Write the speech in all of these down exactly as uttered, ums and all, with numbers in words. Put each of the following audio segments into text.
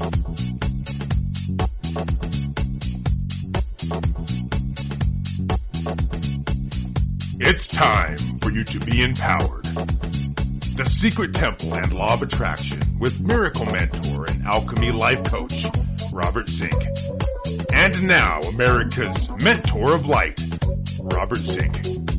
It's time for you to be empowered. The Secret Temple and Law of Attraction with Miracle Mentor and Alchemy Life Coach, Robert Zink. And now, America's Mentor of Light, Robert Zink.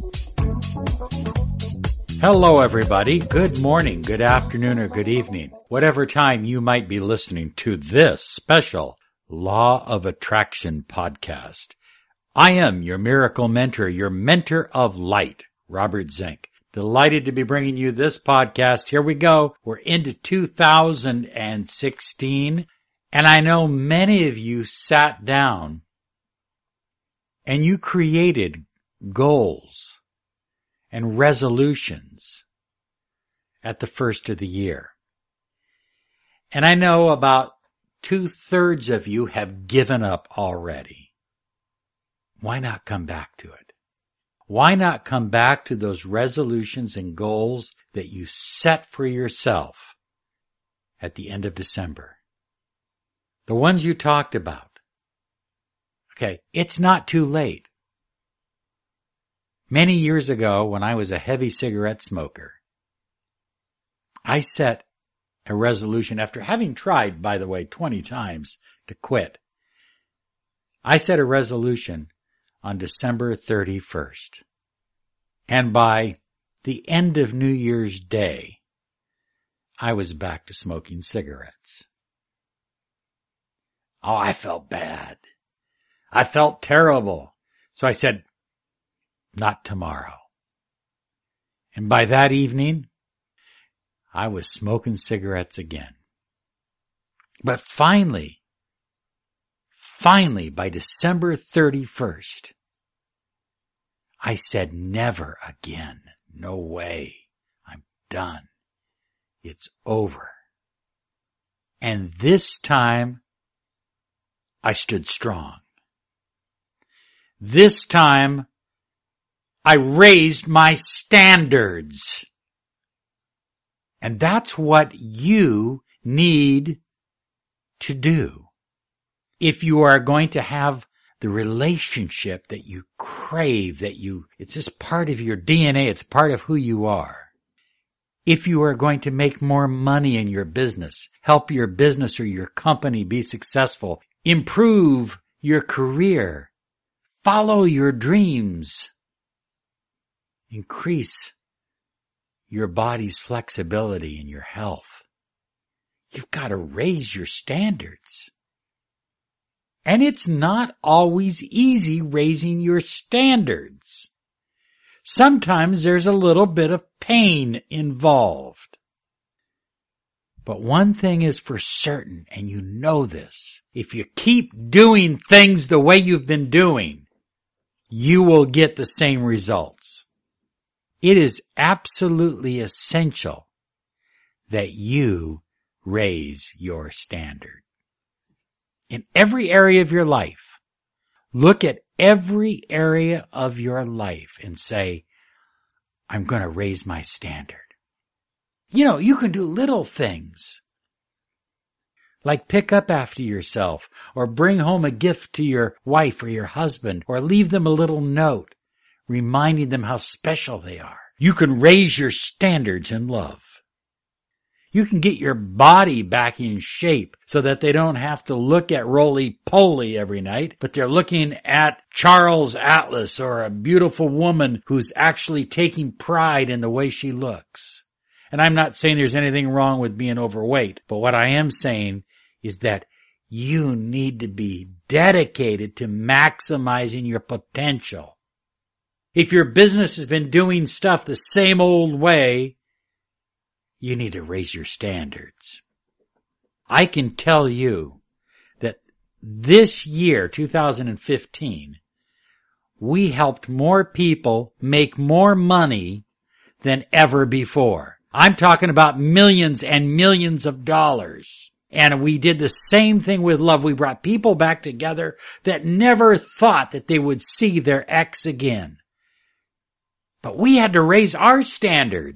Hello, everybody. Good morning, good afternoon, or good evening. Whatever time you might be listening to this special Law of Attraction podcast. I am your miracle mentor, your mentor of light, Robert Zink. Delighted to be bringing you this podcast. Here we go. We're into two thousand sixteen, and I know many of you sat down and you created goals and resolutions at the first of the year. And I know about two-thirds of you have given up already. Why not come back to it? Why not come back to those resolutions and goals that you set for yourself at the end of December? The ones you talked about. Okay, it's not too late. Many years ago, when I was a heavy cigarette smoker, I set a resolution after having tried, by the way, twenty times to quit. I set a resolution on December thirty-first. And by the end of New Year's Day, I was back to smoking cigarettes. Oh, I felt bad. I felt terrible. So I said, not tomorrow. And by that evening, I was smoking cigarettes again. But finally, Finally, by December thirty-first, I said never again. No way. I'm done. It's over. And this time, I stood strong. This time, I raised my standards. And that's what you need to do. If you are going to have the relationship that you crave, that you, it's just part of your D N A, it's part of who you are. If you are going to make more money in your business, help your business or your company be successful, improve your career, follow your dreams, increase your body's flexibility and your health, you've got to raise your standards. And it's not always easy raising your standards. Sometimes there's a little bit of pain involved. But one thing is for certain, and you know this, if you keep doing things the way you've been doing, you will get the same results. It is absolutely essential that you raise your standard. In every area of your life, look at every area of your life and say, I'm going to raise my standard. You know, you can do little things like pick up after yourself or bring home a gift to your wife or your husband or leave them a little note reminding them how special they are. You can raise your standards in love. You can get your body back in shape so that they don't have to look at roly-poly every night, but they're looking at Charles Atlas or a beautiful woman who's actually taking pride in the way she looks. And I'm not saying there's anything wrong with being overweight, but what I am saying is that you need to be dedicated to maximizing your potential. If your business has been doing stuff the same old way, you need to raise your standards. I can tell you that this year, two thousand fifteen, we helped more people make more money than ever before. I'm talking about millions and millions of dollars. And we did the same thing with love. We brought people back together that never thought that they would see their ex again. But we had to raise our standards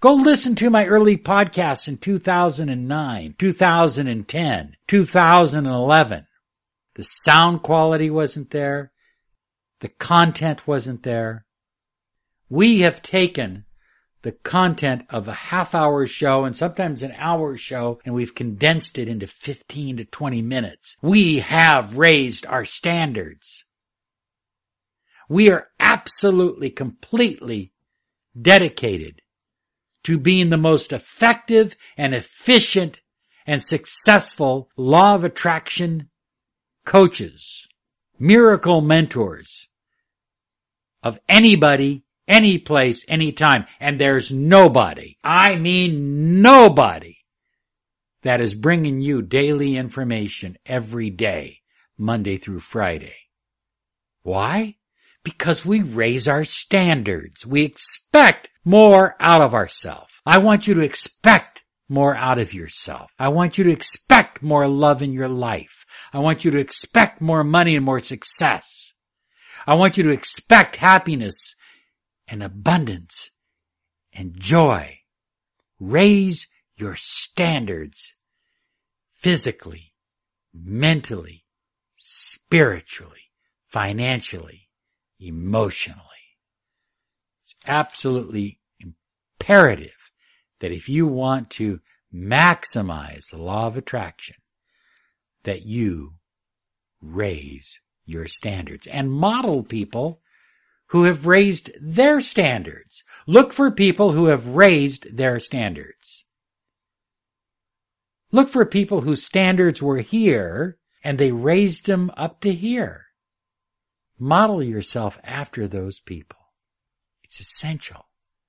Go listen to my early podcasts in two thousand nine, two thousand ten, two thousand eleven. The sound quality wasn't there. The content wasn't there. We have taken the content of a half-hour show and sometimes an hour show, and we've condensed it into fifteen to twenty minutes. We have raised our standards. We are absolutely, completely dedicated to being the most effective and efficient and successful law of attraction coaches, miracle mentors of anybody, any place, anytime. And there's nobody, I mean nobody, that is bringing you daily information every day, Monday through Friday. Why? Because we raise our standards. We expect more out of ourselves. I want you to expect more out of yourself. I want you to expect more love in your life. I want you to expect more money and more success. I want you to expect happiness and abundance and joy. Raise your standards physically, mentally, spiritually, financially, emotionally. It's absolutely imperative that if you want to maximize the law of attraction, that you raise your standards and model people who have raised their standards. Look for people who have raised their standards. Look for people whose standards were here and they raised them up to here. Model yourself after those people. It's essential.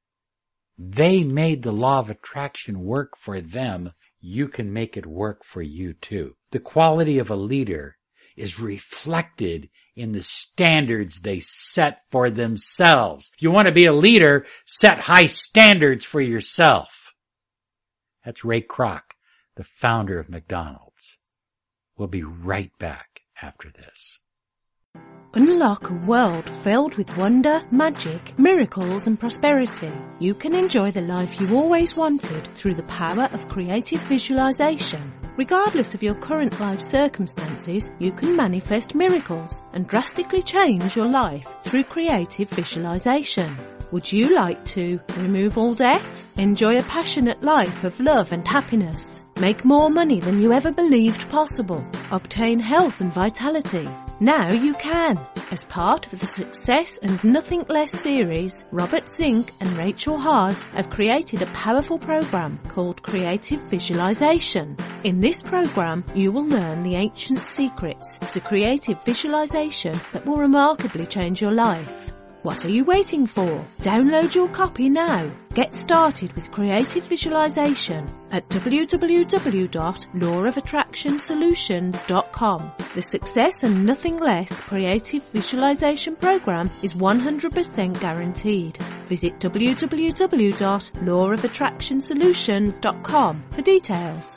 They made the law of attraction work for them. You can make it work for you too. The quality of a leader is reflected in the standards they set for themselves. If you want to be a leader, set high standards for yourself. That's Ray Kroc, the founder of McDonald's. We'll be right back after this. Unlock a world filled with wonder, magic, miracles and prosperity. You can enjoy the life you always wanted through the power of creative visualization. Regardless of your current life circumstances, you can manifest miracles and drastically change your life through creative visualization. Would you like to remove all debt? Enjoy a passionate life of love and happiness? Make more money than you ever believed possible? Obtain health and vitality? Now you can. As part of the Success and Nothing Less series, Robert Zink and Rachel Haas have created a powerful program called Creative Visualization. In this program, you will learn the ancient secrets to creative visualization that will remarkably change your life. What are you waiting for? Download your copy now. Get started with creative visualization at w w w dot law of attraction solutions dot com. The Success and Nothing Less creative visualization program is one hundred percent guaranteed. Visit w w w dot law of attraction solutions dot com for details.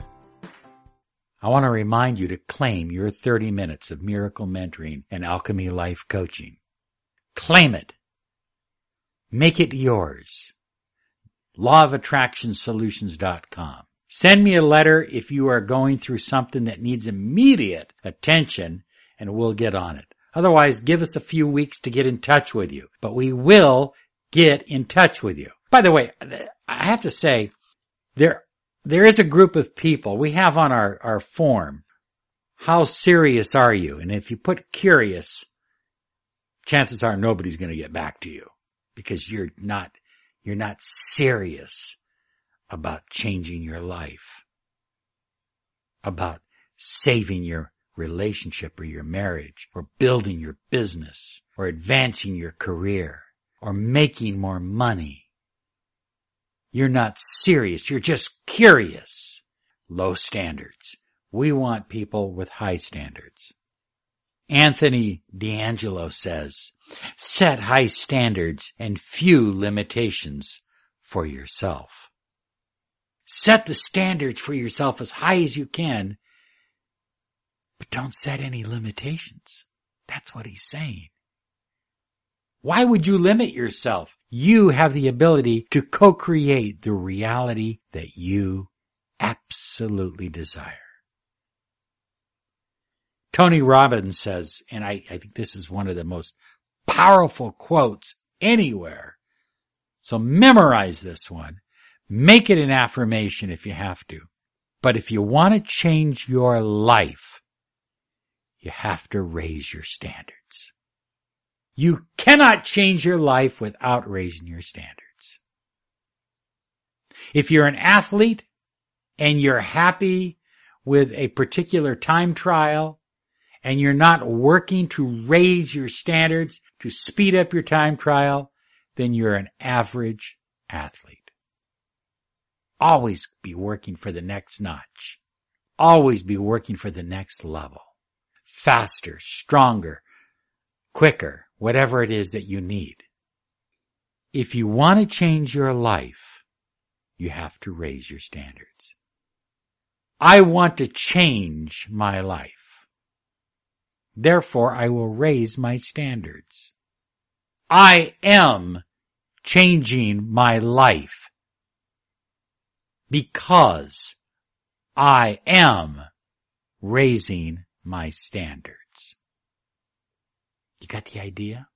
I want to remind you to claim your thirty minutes of miracle mentoring and alchemy life coaching. Claim it. Make it yours. law of attraction solutions dot com. Send me a letter if you are going through something that needs immediate attention, and we'll get on it. Otherwise, give us a few weeks to get in touch with you. But we will get in touch with you. By the way, I have to say, there there is a group of people we have on our, our form. How serious are you? And if you put curious, chances are nobody's going to get back to you because you're not, you're not serious about changing your life, about saving your relationship or your marriage, or building your business, or advancing your career, or making more money. You're not serious. You're just curious. Low standards. We want people with high standards. Anthony D'Angelo says, set high standards and few limitations for yourself. Set the standards for yourself as high as you can, but don't set any limitations. That's what he's saying. Why would you limit yourself? You have the ability to co-create the reality that you absolutely desire. Tony Robbins says, and I, I think this is one of the most powerful quotes anywhere. So memorize this one. Make it an affirmation if you have to. But if you want to change your life, you have to raise your standards. You cannot change your life without raising your standards. If you're an athlete and you're happy with a particular time trial and you're not working to raise your standards to speed up your time trial, then you're an average athlete. Always be working for the next notch. Always be working for the next level. Faster, stronger, quicker, whatever it is that you need. If you want to change your life, you have to raise your standards. I want to change my life. Therefore, I will raise my standards. I am changing my life because I am raising my standards. You got the idea?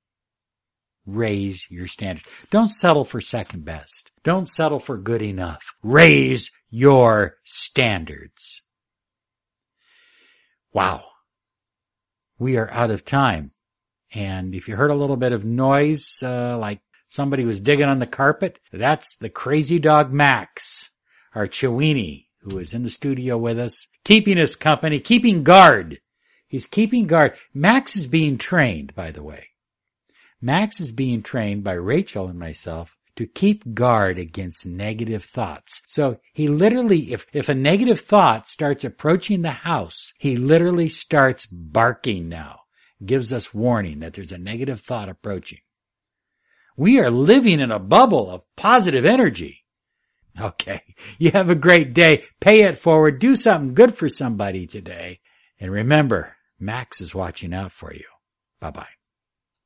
Raise your standards. Don't settle for second best. Don't settle for good enough. Raise your standards. Wow. We are out of time. And if you heard a little bit of noise, uh, like somebody was digging on the carpet, that's the crazy dog Max, our Chiweenie, who is in the studio with us, keeping us company, keeping guard. He's keeping guard. Max is being trained, by the way. Max is being trained by Rachel and myself to keep guard against negative thoughts. So he literally, if, if a negative thought starts approaching the house, he literally starts barking now. Gives us warning that there's a negative thought approaching. We are living in a bubble of positive energy. Okay. You have a great day. Pay it forward. Do something good for somebody today. And remember, Max is watching out for you. Bye-bye.